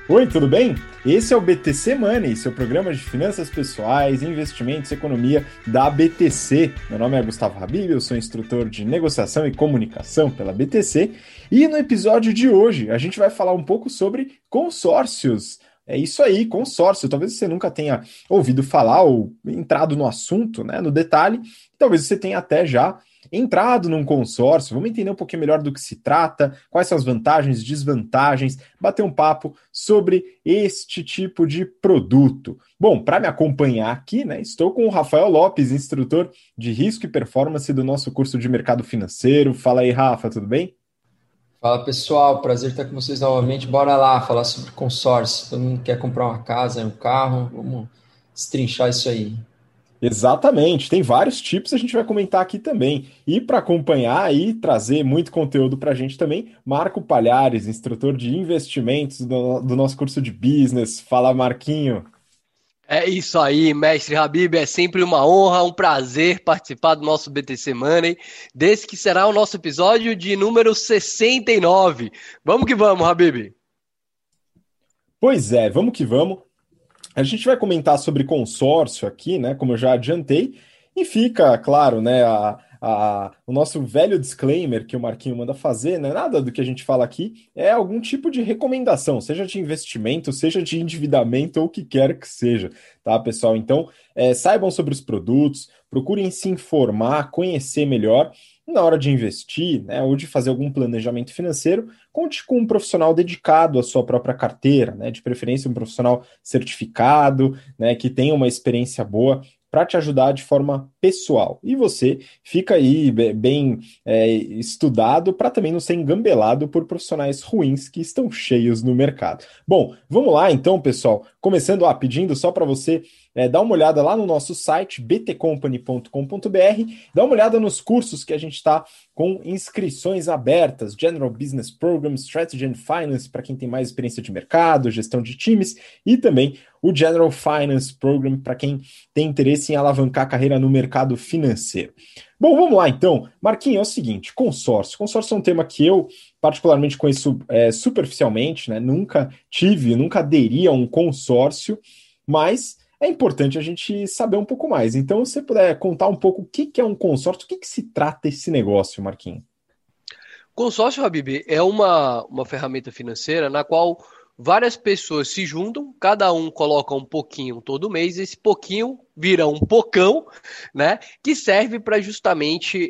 Oi, tudo bem? Esse é o BTC Money, seu programa de finanças pessoais, investimentos e economia da BTC. Meu nome é Gustavo Habib, eu sou instrutor de negociação e comunicação pela BTC e no episódio de hoje a gente vai falar um pouco sobre consórcios. É isso aí, consórcio. Talvez você nunca tenha ouvido falar ou entrado no assunto, né, no detalhe. Talvez você tenha até já entrado num consórcio. Vamos entender um pouquinho melhor do que se trata, quais são as vantagens e desvantagens, bater um papo sobre este tipo de produto. Bom, para me acompanhar aqui, né, estou com o Rafael Lopes, instrutor de risco e performance do nosso curso de mercado financeiro. Fala aí, Rafa, tudo bem? Fala pessoal, prazer estar com vocês novamente. Bora lá falar sobre consórcio. Todo mundo quer comprar uma casa, um carro, vamos destrinchar isso aí. Exatamente, tem vários tipos, a gente vai comentar aqui também. E para acompanhar e trazer muito conteúdo para a gente também, Marco Palhares, instrutor de investimentos do nosso curso de business. Fala, Marquinho. É isso aí, mestre Habib. É sempre uma honra, um prazer participar do nosso BTC Money, desse que será o nosso episódio de número 69. Vamos que vamos, Habib. Pois é, vamos que vamos. A gente vai comentar sobre consórcio aqui, né? Como eu já adiantei, e fica, claro, né? O nosso velho disclaimer que o Marquinho manda fazer, né? Nada do que a gente fala aqui é algum tipo de recomendação, seja de investimento, seja de endividamento ou o que quer que seja, tá, pessoal? Então, saibam sobre os produtos, procurem se informar, conhecer melhor. Na hora de investir, né, ou de fazer algum planejamento financeiro, conte com um profissional dedicado à sua própria carteira, né, de preferência um profissional certificado, né, que tenha uma experiência boa para te ajudar de forma pessoal. E você fica aí bem estudado para também não ser engambelado por profissionais ruins que estão cheios no mercado. Bom, vamos lá então, pessoal. Começando, pedindo só para você dá uma olhada lá no nosso site, btcompany.com.br, dá uma olhada nos cursos que a gente está com inscrições abertas, General Business Program, Strategy and Finance, para quem tem mais experiência de mercado, gestão de times, e também o General Finance Program, para quem tem interesse em alavancar a carreira no mercado financeiro. Bom, vamos lá então. Marquinhos, é o seguinte, consórcio. Consórcio é um tema que eu particularmente conheço superficialmente, né? Nunca aderi a um consórcio, mas é importante a gente saber um pouco mais. Então, se você puder contar um pouco o que que é um consórcio, o que que se trata esse negócio, Marquinhos? Consórcio, Habib, é uma ferramenta financeira na qual várias pessoas se juntam, cada um coloca um pouquinho todo mês, esse pouquinho vira um pocão, né? Que serve para justamente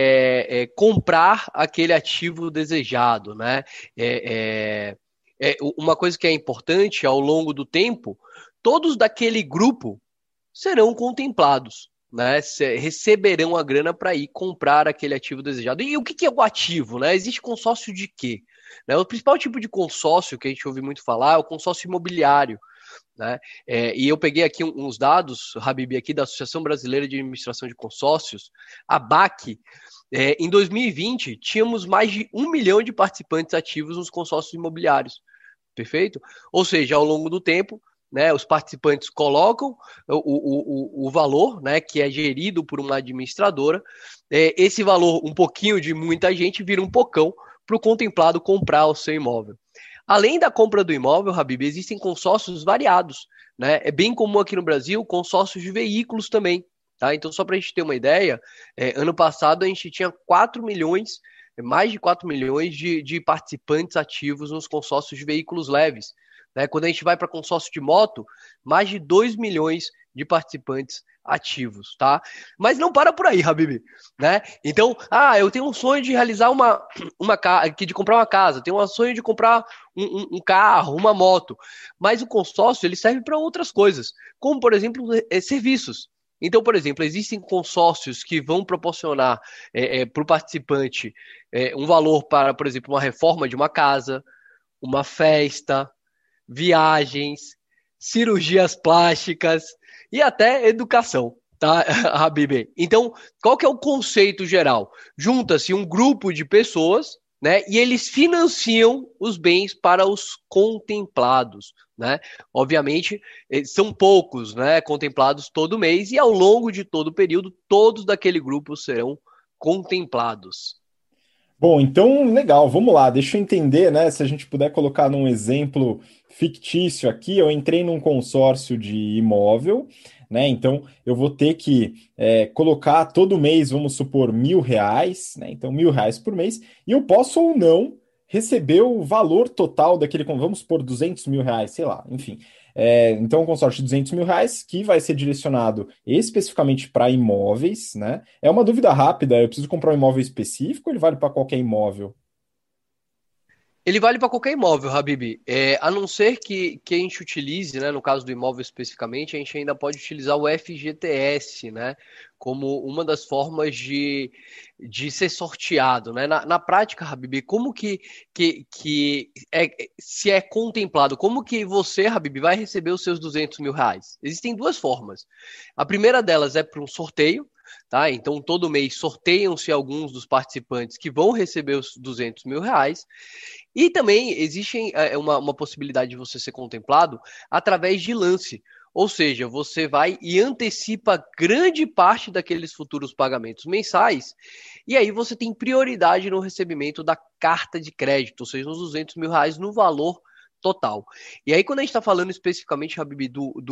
comprar aquele ativo desejado, né? Uma coisa que é importante ao longo do tempo, todos daquele grupo serão contemplados, né? Receberão a grana para ir comprar aquele ativo desejado. E o que é o ativo, né? Existe consórcio de quê? Né? O principal tipo de consórcio que a gente ouve muito falar é o consórcio imobiliário. Né? E eu peguei aqui uns dados, Habib, aqui da Associação Brasileira de Administração de Consórcios, a BAC. Em 2020, tínhamos mais de 1 milhão de participantes ativos nos consórcios imobiliários. Perfeito? Ou seja, ao longo do tempo, né, os participantes colocam o valor, né, que é gerido por uma administradora. Esse valor, um pouquinho de muita gente, vira um pocão para o contemplado comprar o seu imóvel. Além da compra do imóvel, Habib, existem consórcios variados. Né? É bem comum aqui no Brasil consórcios de veículos também. Tá? Então, só para a gente ter uma ideia, ano passado a gente tinha 4 milhões, mais de 4 milhões de participantes ativos nos consórcios de veículos leves. Né? Quando a gente vai para consórcio de moto, mais de 2 milhões de participantes ativos, tá? Mas não para por aí, Habib, né? Então, eu tenho um sonho de realizar de comprar uma casa, tenho um sonho de comprar um carro, uma moto, mas o consórcio ele serve para outras coisas, como por exemplo serviços. Então, por exemplo, existem consórcios que vão proporcionar para o participante um valor para, por exemplo, uma reforma de uma casa, uma festa, viagens, cirurgias plásticas e até educação, tá, Habib? Então, qual que é o conceito geral? Junta-se um grupo de pessoas, né, e eles financiam os bens para os contemplados, né? Obviamente, são poucos, né, contemplados todo mês e ao longo de todo o período, todos daquele grupo serão contemplados. Bom, então, legal, vamos lá, deixa eu entender, né? Se a gente puder colocar num exemplo fictício aqui, eu entrei num consórcio de imóvel, né? Então eu vou ter que colocar todo mês, vamos supor, R$ 1.000, né? Então R$ 1.000 por mês, e eu posso ou não receber o valor total daquele, vamos supor, R$ 200.000, sei lá, enfim. Então, um consórcio de R$ 200.000 que vai ser direcionado especificamente para imóveis, né? É uma dúvida rápida, eu preciso comprar um imóvel específico ou ele vale para qualquer imóvel? Ele vale para qualquer imóvel, Habib. A não ser que a gente utilize, né, no caso do imóvel especificamente, a gente ainda pode utilizar o FGTS, né, como uma das formas de ser sorteado, né? Na prática, Habib, como se é contemplado, como que você, Habib, vai receber os seus R$ 200.000? Existem duas formas. A primeira delas é para um sorteio, tá? Então, todo mês sorteiam-se alguns dos participantes que vão receber os R$ 200.000. E também existe uma possibilidade de você ser contemplado através de lance. Ou seja, você vai e antecipa grande parte daqueles futuros pagamentos mensais, e aí você tem prioridade no recebimento da carta de crédito, ou seja, nos R$ 200.000 no valor total. E aí, quando a gente está falando especificamente, Habib,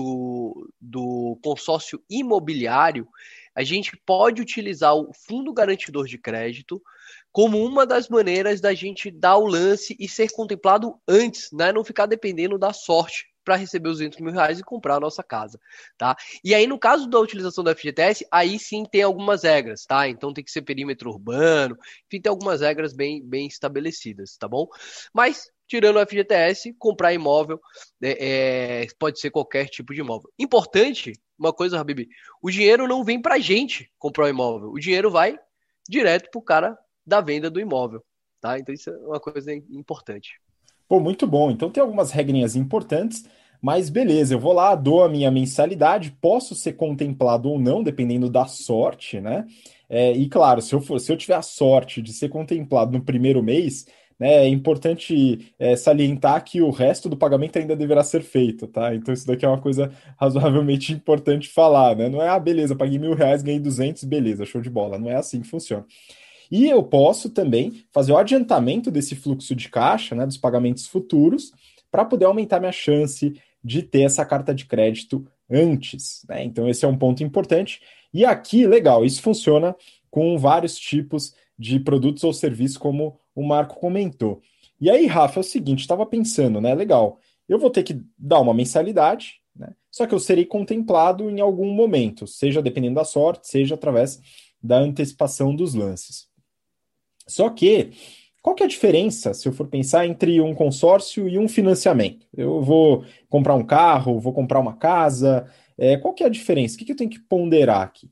do consórcio imobiliário, a gente pode utilizar o fundo garantidor de crédito como uma das maneiras da gente dar o lance e ser contemplado antes, né? Não ficar dependendo da sorte para receber os R$ 200.000 e comprar a nossa casa, tá? E aí, no caso da utilização do FGTS, aí sim tem algumas regras, tá? Então tem que ser perímetro urbano, enfim, tem algumas regras bem estabelecidas, tá bom? Mas, tirando o FGTS, comprar imóvel pode ser qualquer tipo de imóvel. Importante, uma coisa, Habib, o dinheiro não vem pra gente comprar um imóvel, o dinheiro vai direto pro cara da venda do imóvel, tá? Então isso é uma coisa importante. Pô, muito bom. Então tem algumas regrinhas importantes, mas beleza, eu vou lá, dou a minha mensalidade, posso ser contemplado ou não, dependendo da sorte, né? E claro, se eu tiver a sorte de ser contemplado no primeiro mês, né, é importante salientar que o resto do pagamento ainda deverá ser feito, tá? Então isso daqui é uma coisa razoavelmente importante falar, né? Não é, beleza, paguei R$ 1.000, ganhei 200, beleza, show de bola. Não é assim que funciona. E eu posso também fazer o adiantamento desse fluxo de caixa, né, dos pagamentos futuros, para poder aumentar minha chance de ter essa carta de crédito antes, né? Então, esse é um ponto importante. E aqui, legal, isso funciona com vários tipos de produtos ou serviços, como o Marco comentou. E aí, Rafa, é o seguinte, estava pensando, né? Legal, eu vou ter que dar uma mensalidade, né? Só que eu serei contemplado em algum momento, seja dependendo da sorte, seja através da antecipação dos lances. Só que, qual que é a diferença, se eu for pensar, entre um consórcio e um financiamento? Eu vou comprar um carro, vou comprar uma casa, qual que é a diferença? O que eu tenho que ponderar aqui?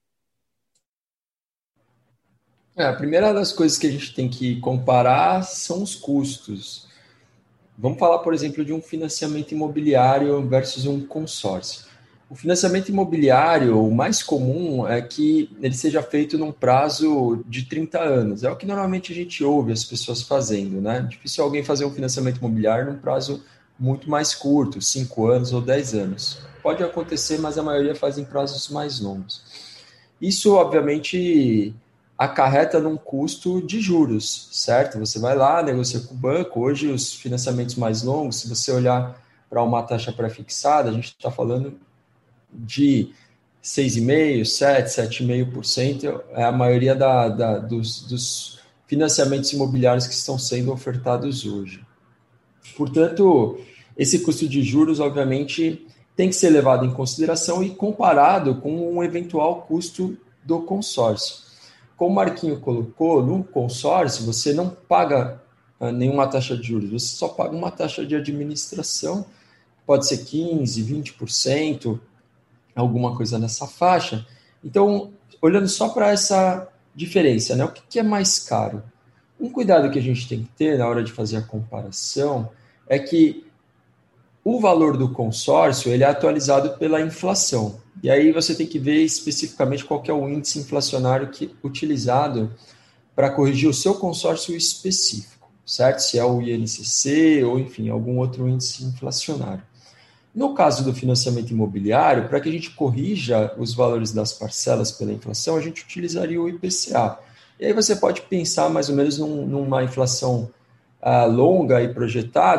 A primeira das coisas que a gente tem que comparar são os custos. Vamos falar, por exemplo, de um financiamento imobiliário versus um consórcio. O financiamento imobiliário, o mais comum é que ele seja feito num prazo de 30 anos. É o que normalmente a gente ouve as pessoas fazendo, né? Difícil alguém fazer um financiamento imobiliário num prazo muito mais curto, 5 anos ou 10 anos. Pode acontecer, mas a maioria faz em prazos mais longos. Isso, obviamente, acarreta num custo de juros, certo? Você vai lá, negocia com o banco. Hoje, os financiamentos mais longos, se você olhar para uma taxa pré-fixada, a gente está falando de 6,5%, 7%, 7,5%, é a maioria dos financiamentos imobiliários que estão sendo ofertados hoje. Portanto, esse custo de juros, obviamente, tem que ser levado em consideração e comparado com um eventual custo do consórcio. Como o Marquinho colocou, no consórcio você não paga nenhuma taxa de juros, você só paga uma taxa de administração, pode ser 15%, 20%, alguma coisa nessa faixa. Então, olhando só para essa diferença, né? O que é mais caro? Um cuidado que a gente tem que ter na hora de fazer a comparação é que o valor do consórcio ele é atualizado pela inflação. E aí você tem que ver especificamente qual que é o índice inflacionário utilizado para corrigir o seu consórcio específico, certo? Se é o INCC ou, enfim, algum outro índice inflacionário. No caso do financiamento imobiliário, para que a gente corrija os valores das parcelas pela inflação, a gente utilizaria o IPCA. E aí você pode pensar mais ou menos numa inflação longa e projetada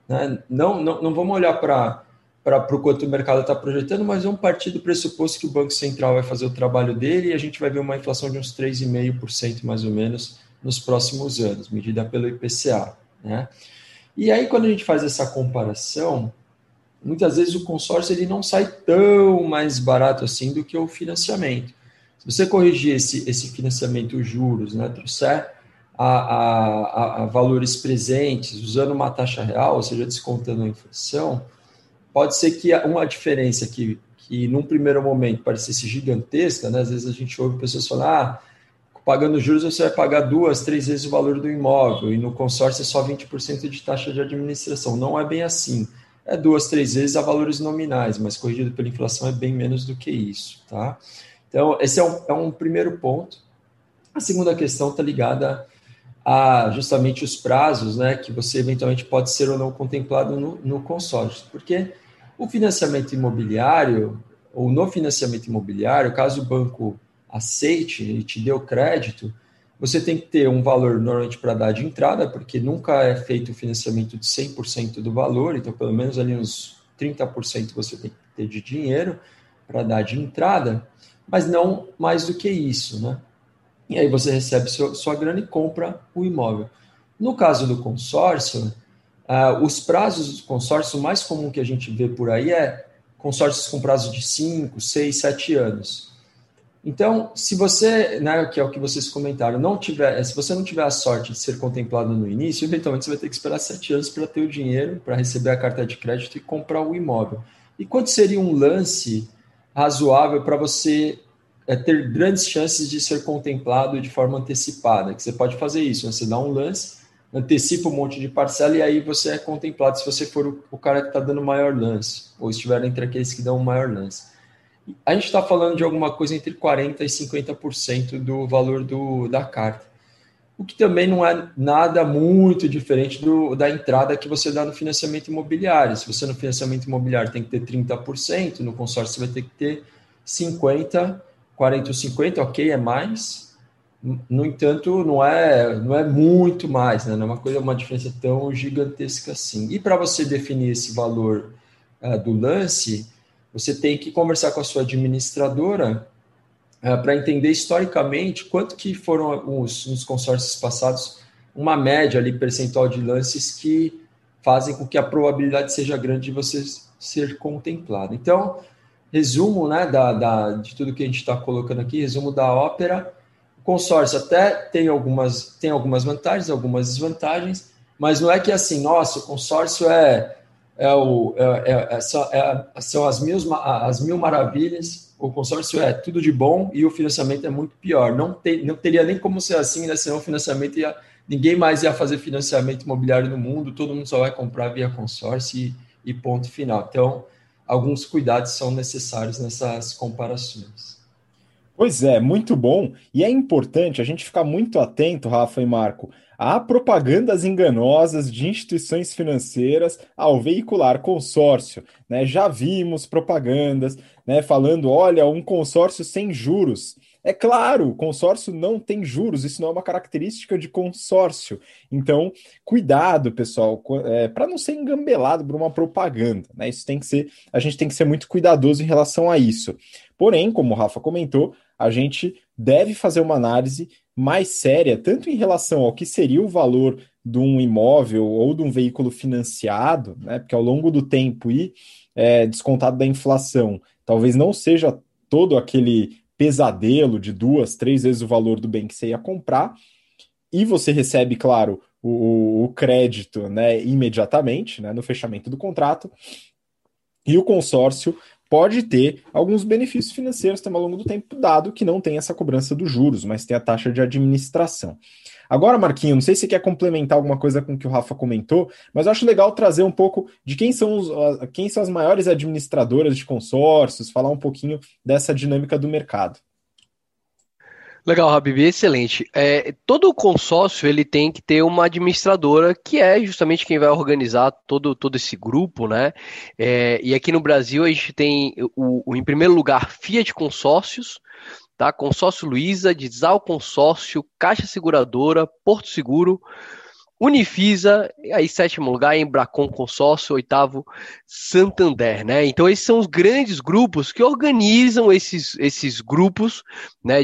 né? Não vamos olhar para o quanto o mercado está projetando, mas vamos partir do pressuposto que o Banco Central vai fazer o trabalho dele e a gente vai ver uma inflação de uns 3,5% mais ou menos nos próximos anos, medida pelo IPCA, né? E aí, quando a gente faz essa comparação, muitas vezes o consórcio ele não sai tão mais barato assim do que o financiamento. Se você corrigir esse financiamento, os juros, né, trouxer a valores presentes, usando uma taxa real, ou seja, descontando a inflação, pode ser que uma diferença que num primeiro momento parecesse gigantesca, né? Às vezes a gente ouve pessoas falar, pagando juros você vai pagar 2, 3 vezes o valor do imóvel, e no consórcio é só 20% de taxa de administração. Não é bem assim. É 2, 3 vezes a valores nominais, mas corrigido pela inflação é bem menos do que isso, tá? Então, esse é um primeiro ponto. A segunda questão está ligada a justamente os prazos, né, que você eventualmente pode ser ou não contemplado no consórcio. Porque o financiamento imobiliário, ou no financiamento imobiliário, caso o banco aceite e te dê o crédito, você tem que ter um valor normalmente para dar de entrada, porque nunca é feito o financiamento de 100% do valor, então pelo menos ali uns 30% você tem que ter de dinheiro para dar de entrada, mas não mais do que isso, né? E aí você recebe sua grana e compra o imóvel. No caso do consórcio, os prazos do consórcio, o mais comum que a gente vê por aí é consórcios com prazo de 5, 6, 7 anos. Então, se você, né, que é o que vocês comentaram, se você não tiver a sorte de ser contemplado no início, eventualmente você vai ter que esperar 7 anos para ter o dinheiro, para receber a carta de crédito e comprar o imóvel. E quanto seria um lance razoável para você ter grandes chances de ser contemplado de forma antecipada? Que você pode fazer isso, né? Você dá um lance, antecipa um monte de parcela e aí você é contemplado se você for o cara que está dando o maior lance, ou estiver entre aqueles que dão o maior lance. A gente está falando de alguma coisa entre 40% e 50% do valor da carta. O que também não é nada muito diferente da entrada que você dá no financiamento imobiliário. Se você no financiamento imobiliário tem que ter 30%, no consórcio você vai ter que ter 50%, 40% ou 50%, ok, é mais. No entanto, não é muito mais, né? Não é uma diferença tão gigantesca assim. E para você definir esse valor do lance, você tem que conversar com a sua administradora para entender historicamente quanto que foram nos consórcios passados uma média ali percentual de lances que fazem com que a probabilidade seja grande de você ser contemplado. Então, resumo, né, de tudo que a gente está colocando aqui, resumo da ópera. O consórcio até tem algumas vantagens, algumas desvantagens, mas não é que assim, nossa, o consórcio são as mil maravilhas, o consórcio é tudo de bom e o financiamento é muito pior. Não teria nem como ser assim, né? Senão o financiamento ninguém mais ia fazer financiamento imobiliário no mundo, todo mundo só vai comprar via consórcio e ponto final. Então, alguns cuidados são necessários nessas comparações. Pois é, muito bom. E é importante a gente ficar muito atento, Rafa e Marco, a propagandas enganosas de instituições financeiras ao veicular consórcio, né? Já vimos propagandas, né, falando, olha, um consórcio sem juros. É claro, o consórcio não tem juros, isso não é uma característica de consórcio. Então, cuidado, pessoal, para não ser engambelado por uma propaganda, né? Isso tem que ser, a gente tem que ser muito cuidadoso em relação a isso. Porém, como o Rafa comentou, a gente deve fazer uma análise mais séria, tanto em relação ao que seria o valor de um imóvel ou de um veículo financiado, né? Porque ao longo do tempo e descontado da inflação, talvez não seja todo aquele pesadelo de 2, 3 vezes o valor do bem que você ia comprar, e você recebe, claro, o crédito, né, imediatamente, né, no fechamento do contrato, e o consórcio pode ter alguns benefícios financeiros também ao longo do tempo, dado que não tem essa cobrança dos juros, mas tem a taxa de administração. Agora, Marquinho, não sei se você quer complementar alguma coisa com o que o Rafa comentou, mas eu acho legal trazer um pouco de quem são as maiores administradoras de consórcios, falar um pouquinho dessa dinâmica do mercado. Legal, Habib, excelente. Todo consórcio ele tem que ter uma administradora que é justamente quem vai organizar todo esse grupo, né? E aqui no Brasil a gente tem em primeiro lugar, Fiat Consórcios, tá? Consórcio Luiza, Dizal Consórcio, Caixa Seguradora, Porto Seguro. Unifisa, aí sétimo lugar, Embracon Consórcio, oitavo, Santander, né? Então esses são os grandes grupos que organizam esses grupos, né,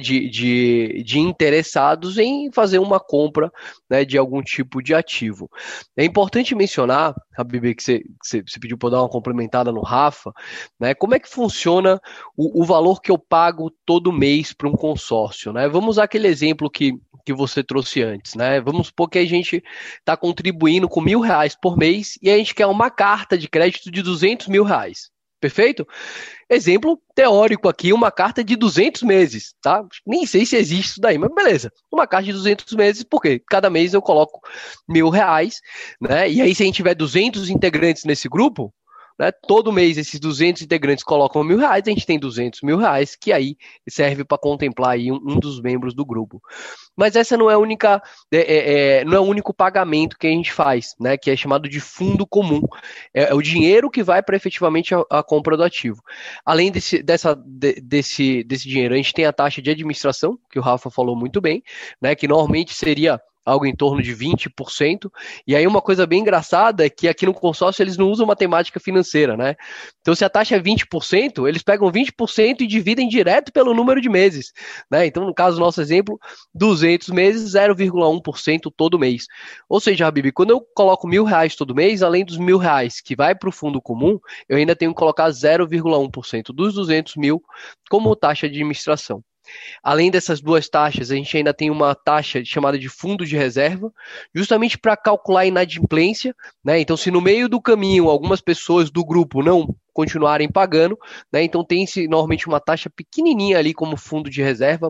de interessados em fazer uma compra, né, de algum tipo de ativo. É importante mencionar, Habib, que você pediu para eu dar uma complementada no Rafa, né? Como é que funciona o valor que eu pago todo mês para um consórcio, né? Vamos usar aquele exemplo que você trouxe antes, né? Vamos supor que a gente está contribuindo com R$ 1.000 por mês e a gente quer uma carta de crédito de R$ 200.000. Perfeito? Exemplo teórico aqui, uma carta de 200 meses, tá? Nem sei se existe isso daí, mas beleza. Uma carta de 200 meses, porque cada mês eu coloco R$ 1.000, né? E aí se a gente tiver 200 integrantes nesse grupo, né, todo mês esses 200 integrantes colocam R$ 1.000, a gente tem R$ 200.000, que aí serve para contemplar aí um dos membros do grupo. Mas essa não é a única, não é o único pagamento que a gente faz, né? Que é chamado de fundo comum. É o dinheiro que vai para efetivamente a compra do ativo. Além desse dinheiro, a gente tem a taxa de administração, que o Rafa falou muito bem, né? Que normalmente seria algo em torno de 20%. E aí uma coisa bem engraçada é que aqui no consórcio eles não usam matemática financeira, né? Então se a taxa é 20%, eles pegam 20% e dividem direto pelo número de meses, né? Então no caso do nosso exemplo, 200 meses, 0,1% todo mês. Ou seja, Habib, quando eu coloco R$ 1.000 todo mês, além dos R$ 1.000 que vai para o fundo comum, eu ainda tenho que colocar 0,1% dos 200 mil como taxa de administração. Além dessas duas taxas, a gente ainda tem uma taxa chamada de fundo de reserva, justamente para calcular a inadimplência, né? Então, se no meio do caminho algumas pessoas do grupo não continuarem pagando, né? Então tem-se normalmente uma taxa pequenininha ali como fundo de reserva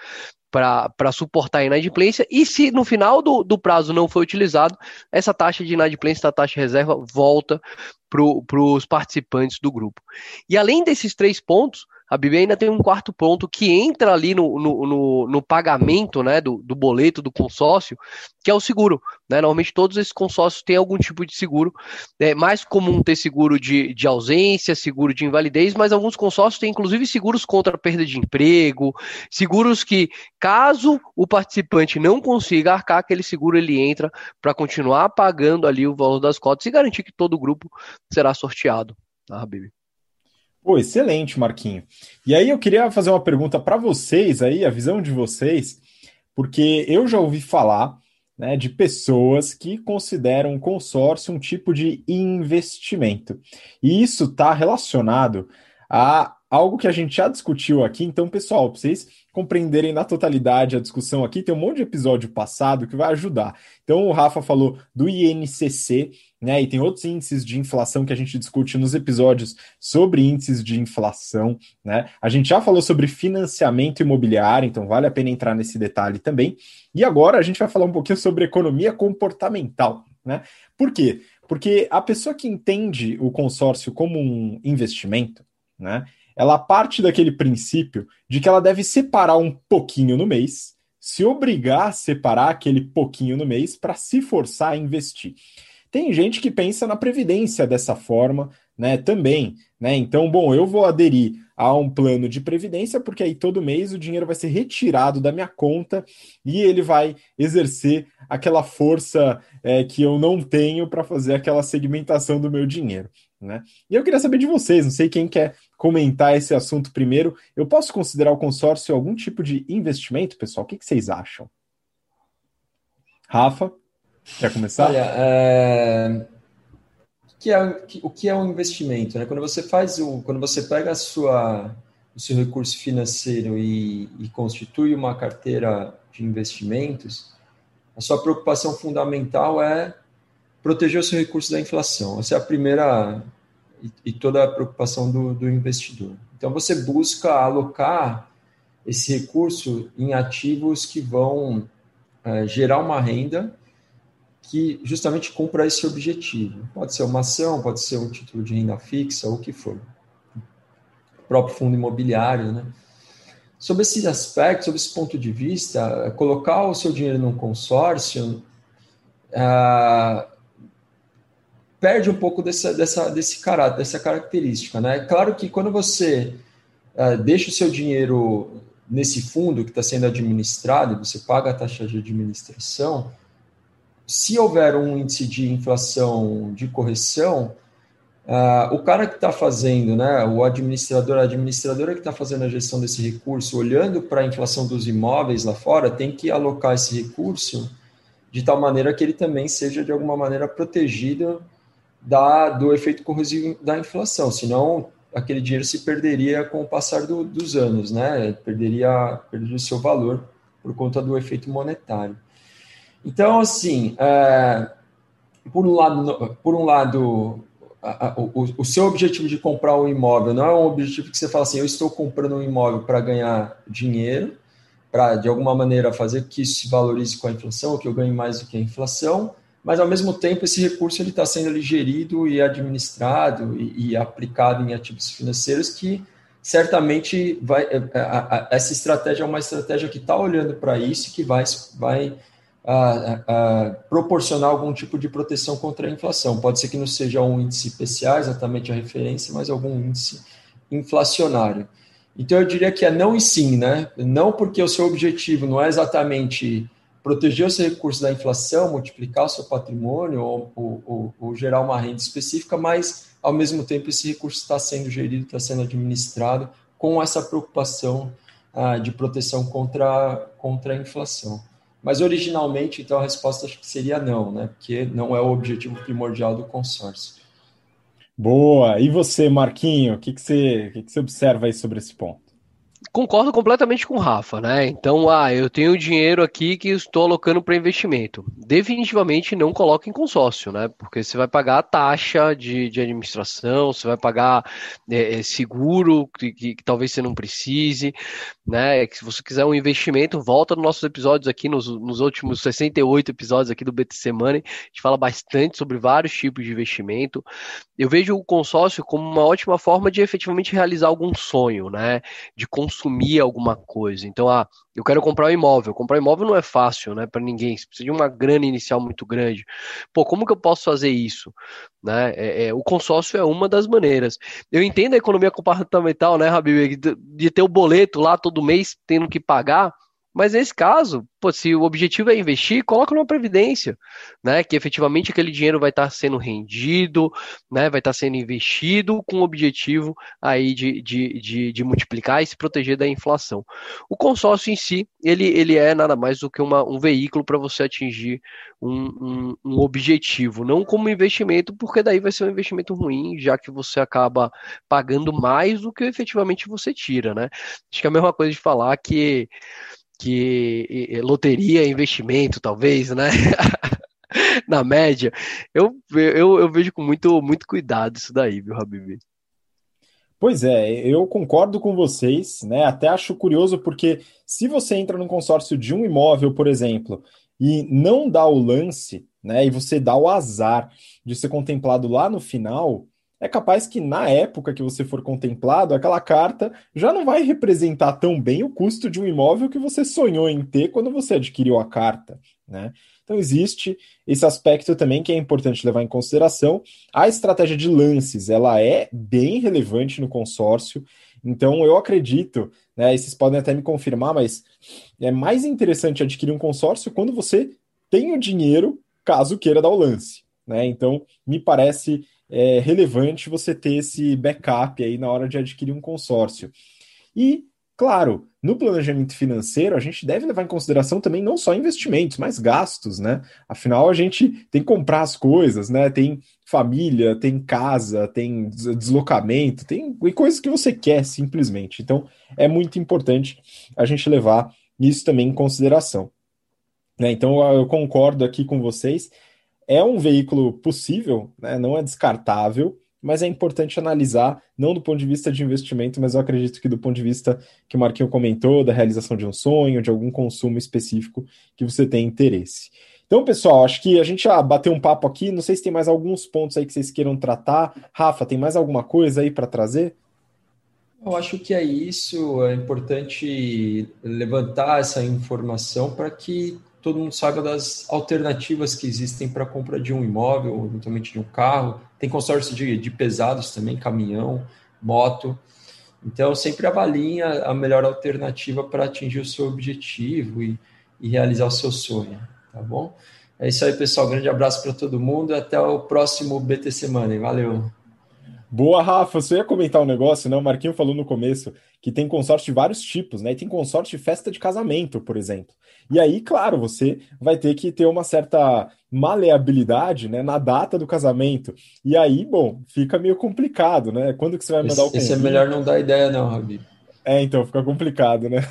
para suportar a inadimplência, e se no final do prazo não foi utilizado, essa taxa de inadimplência da taxa de reserva volta para os participantes do grupo. E além desses 3 pontos, a Bíblia ainda tem um quarto ponto que entra ali no pagamento, né, do boleto, do consórcio, que é o seguro, né? Normalmente todos esses consórcios têm algum tipo de seguro. É mais comum ter seguro de ausência, seguro de invalidez, mas alguns consórcios têm inclusive seguros contra a perda de emprego, seguros que, caso o participante não consiga arcar, aquele seguro ele entra para continuar pagando ali o valor das cotas e garantir que todo o grupo será sorteado, tá, Bíblia? Pô, excelente, Marquinho. E aí eu queria fazer uma pergunta para vocês aí, a visão de vocês, porque eu já ouvi falar, né, de pessoas que consideram o consórcio um tipo de investimento. E isso está relacionado a algo que a gente já discutiu aqui. Então, pessoal, para vocês compreenderem na totalidade a discussão aqui, tem um monte de episódio passado que vai ajudar. Então, o Rafa falou do INCC, né? E tem outros índices de inflação que a gente discute nos episódios sobre índices de inflação, né? A gente já falou sobre financiamento imobiliário, então vale a pena entrar nesse detalhe também. E agora a gente vai falar um pouquinho sobre economia comportamental, né? Por quê? Porque a pessoa que entende o consórcio como um investimento, né? Ela parte daquele princípio de que ela deve separar um pouquinho no mês, se obrigar a separar aquele pouquinho no mês para se forçar a investir. Tem gente que pensa na previdência dessa forma, né, também, né? Então, bom, eu vou aderir a um plano de previdência porque aí todo mês o dinheiro vai ser retirado da minha conta e ele vai exercer aquela força que eu não tenho para fazer aquela segmentação do meu dinheiro, né? E eu queria saber de vocês, não sei quem quer comentar esse assunto primeiro. Eu posso considerar o consórcio algum tipo de investimento, pessoal? O que vocês acham? Rafa, quer começar? Olha, o que é um investimento, né? Quando você pega o seu recurso financeiro e constitui uma carteira de investimentos, a sua preocupação fundamental é proteger o seu recurso da inflação. Essa é a primeira e toda a preocupação do investidor. Então, você busca alocar esse recurso em ativos que vão gerar uma renda que justamente cumpra esse objetivo. Pode ser uma ação, pode ser um título de renda fixa, ou o que for. O próprio fundo imobiliário, né? Sobre esse aspecto, sobre esse ponto de vista, colocar o seu dinheiro num consórcio perde um pouco desse caráter, dessa característica, né? Claro que quando você deixa o seu dinheiro nesse fundo que está sendo administrado, você paga a taxa de administração, se houver um índice de inflação de correção, o cara que está fazendo, né, o administrador, a administradora que está fazendo a gestão desse recurso, olhando para a inflação dos imóveis lá fora, tem que alocar esse recurso de tal maneira que ele também seja, de alguma maneira, protegido do efeito corrosivo da inflação, senão aquele dinheiro se perderia com o passar dos anos, né? Perderia o seu valor por conta do efeito monetário. Então, assim, por um lado o seu objetivo de comprar um imóvel não é um objetivo que você fala assim, eu estou comprando um imóvel para ganhar dinheiro, para, de alguma maneira, fazer que isso se valorize com a inflação, ou que eu ganhe mais do que a inflação, mas, ao mesmo tempo, esse recurso está sendo gerido e administrado e aplicado em ativos financeiros que, certamente, essa estratégia é uma estratégia que está olhando para isso e que vai proporcionar algum tipo de proteção contra a inflação. Pode ser que não seja um índice IPCA, exatamente a referência, mas algum índice inflacionário. Então, eu diria que é não e sim, né? Não porque o seu objetivo não é exatamente proteger o seu recurso da inflação, multiplicar o seu patrimônio ou gerar uma renda específica, mas, ao mesmo tempo, esse recurso está sendo gerido, está sendo administrado com essa preocupação de proteção contra a inflação. Mas, originalmente, então, a resposta acho que seria não, né? Porque não é o objetivo primordial do consórcio. Boa! E você, Marquinho, o que você observa aí sobre esse ponto? Concordo completamente com o Rafa, né? Então, eu tenho dinheiro aqui que estou alocando para investimento. Definitivamente não coloque em consórcio, né? Porque você vai pagar a taxa de administração, você vai pagar seguro, que talvez você não precise, né? Que se você quiser um investimento, volta nos nossos episódios aqui, nos últimos 68 episódios aqui do BTC Money. A gente fala bastante sobre vários tipos de investimento. Eu vejo o consórcio como uma ótima forma de efetivamente realizar algum sonho, né? De consumir alguma coisa. Então, eu quero comprar um imóvel. Comprar um imóvel não é fácil, né? Para ninguém. Você precisa de uma grana inicial muito grande. Pô, como que eu posso fazer isso? Né? O consórcio é uma das maneiras. Eu entendo a economia comportamental, né, Habib? De ter o boleto lá todo mês tendo que pagar. Mas nesse caso, pô, se o objetivo é investir, coloca numa previdência, né? Que efetivamente aquele dinheiro vai estar sendo rendido, né? Vai estar sendo investido com o objetivo aí de multiplicar e se proteger da inflação. O consórcio em si, ele é nada mais do que um veículo para você atingir um objetivo, não como investimento, porque daí vai ser um investimento ruim, já que você acaba pagando mais do que efetivamente você tira, né? Acho que é a mesma coisa de falar que loteria é investimento, talvez, né? Na média. Eu vejo com muito cuidado isso daí, viu, Habib? Pois é, eu concordo com vocês, né? Até acho curioso porque se você entra num consórcio de um imóvel, por exemplo, e não dá o lance, né? E você dá o azar de ser contemplado lá no final, é capaz que na época que você for contemplado, aquela carta já não vai representar tão bem o custo de um imóvel que você sonhou em ter quando você adquiriu a carta, né? Então existe esse aspecto também que é importante levar em consideração. A estratégia de lances, ela é bem relevante no consórcio, então eu acredito, né, e vocês podem até me confirmar, mas é mais interessante adquirir um consórcio quando você tem o dinheiro, caso queira dar o lance, né? Então, me parece relevante você ter esse backup aí na hora de adquirir um consórcio. E, claro, no planejamento financeiro, a gente deve levar em consideração também não só investimentos, mas gastos, né? Afinal, a gente tem que comprar as coisas, né? Tem família, tem casa, tem deslocamento, tem coisas que você quer simplesmente. Então, é muito importante a gente levar isso também em consideração, né? Então, eu concordo aqui com vocês. É um veículo possível, né? Não é descartável, mas é importante analisar, não do ponto de vista de investimento, mas eu acredito que do ponto de vista que o Marquinho comentou, da realização de um sonho, de algum consumo específico que você tem interesse. Então, pessoal, acho que a gente já bateu um papo aqui. Não sei se tem mais alguns pontos aí que vocês queiram tratar. Rafa, tem mais alguma coisa aí para trazer? Eu acho que é isso. É importante levantar essa informação para que todo mundo saiba das alternativas que existem para a compra de um imóvel, ou eventualmente de um carro. Tem consórcio de pesados também, caminhão, moto. Então, sempre avalie a melhor alternativa para atingir o seu objetivo e realizar o seu sonho, tá bom? É isso aí, pessoal. Grande abraço para todo mundo e até o próximo BTC Money. Valeu. Boa, Rafa, você ia comentar um negócio, né? O Marquinho falou no começo que tem consórcio de vários tipos, né? E tem consórcio de festa de casamento, por exemplo. E aí, claro, você vai ter que ter uma certa maleabilidade, né, na data do casamento. E aí, bom, fica meio complicado, né? Quando que você vai mandar o Esse é melhor não convite? dar ideia, não, Rabi. É, então fica complicado, né?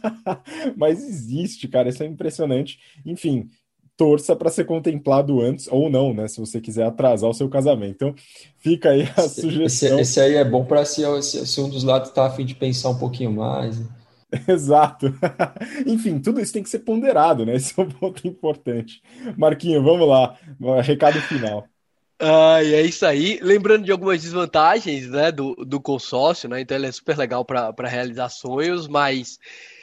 Mas existe, cara, isso é impressionante. Enfim, torça para ser contemplado antes ou não, né? Se você quiser atrasar o seu casamento. Então, fica aí a sugestão. Esse aí é bom para se um dos lados está a fim de pensar um pouquinho mais. Exato. Enfim, tudo isso tem que ser ponderado, né? Esse é um ponto importante. Marquinho, vamos lá. Recado final. E é isso aí. Lembrando de algumas desvantagens, né, do consórcio, né? Então ele é super legal para realizar sonhos, mas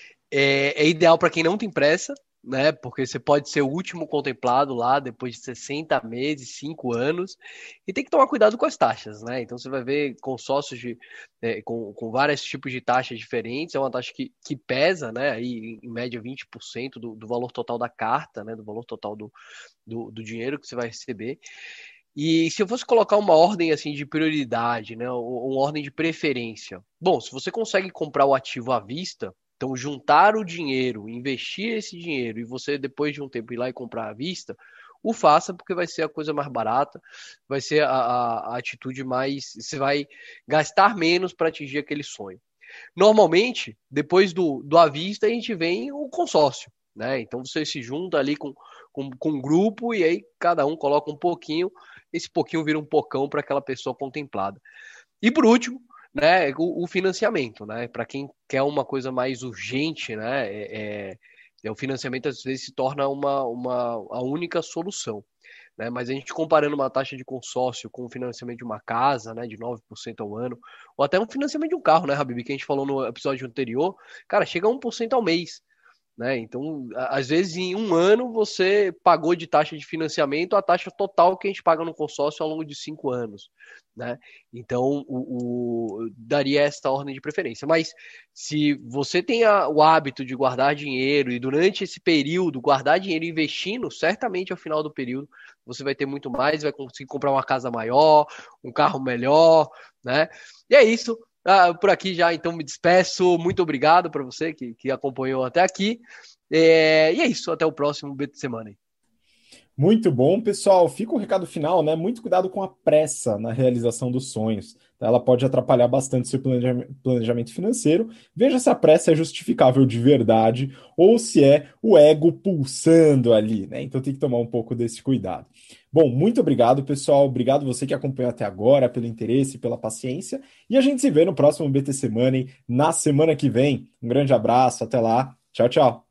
é ideal para quem não tem pressa, né? Porque você pode ser o último contemplado lá depois de 60 meses, 5 anos, e tem que tomar cuidado com as taxas, né? Então você vai ver consórcios com vários tipos de taxas diferentes, é uma taxa que pesa, né? Aí, em média 20% do valor total da carta, né? Do valor total do dinheiro que você vai receber. E se eu fosse colocar uma ordem assim de prioridade, né, uma ordem de preferência. Bom, se você consegue comprar o ativo à vista, então juntar o dinheiro, investir esse dinheiro e você depois de um tempo ir lá e comprar à vista, o faça porque vai ser a coisa mais barata, vai ser a atitude mais, você vai gastar menos para atingir aquele sonho. Normalmente, depois do à vista, a gente vem o consórcio, né? Então você se junta ali com um grupo e aí cada um coloca um pouquinho, esse pouquinho vira um pocão para aquela pessoa contemplada. E por último, né, o financiamento, né? Para quem quer uma coisa mais urgente, né? O financiamento às vezes se torna a única solução. Né? Mas a gente comparando uma taxa de consórcio com o financiamento de uma casa, né, de 9% ao ano, ou até um financiamento de um carro, né, Habib, que a gente falou no episódio anterior, cara, chega a 1% ao mês. Né? Então, às vezes, em um ano, você pagou de taxa de financiamento a taxa total que a gente paga no consórcio ao longo de 5 anos. Né? Então, daria esta ordem de preferência. Mas, se você tem o hábito de guardar dinheiro e durante esse período guardar dinheiro investindo, certamente ao final do período você vai ter muito mais, vai conseguir comprar uma casa maior, um carro melhor. Né? E é isso. Por aqui já, então me despeço. Muito obrigado para você que acompanhou até aqui. E é isso, até o próximo BT Semana. Muito bom, pessoal. Fica o recado final, né? Muito cuidado com a pressa na realização dos sonhos. Tá? Ela pode atrapalhar bastante seu planejamento financeiro. Veja se a pressa é justificável de verdade ou se é o ego pulsando ali, né? Então tem que tomar um pouco desse cuidado. Bom, muito obrigado, pessoal. Obrigado você que acompanhou até agora, pelo interesse, pela paciência. E a gente se vê no próximo BTC Money na semana que vem. Um grande abraço, até lá. Tchau, tchau.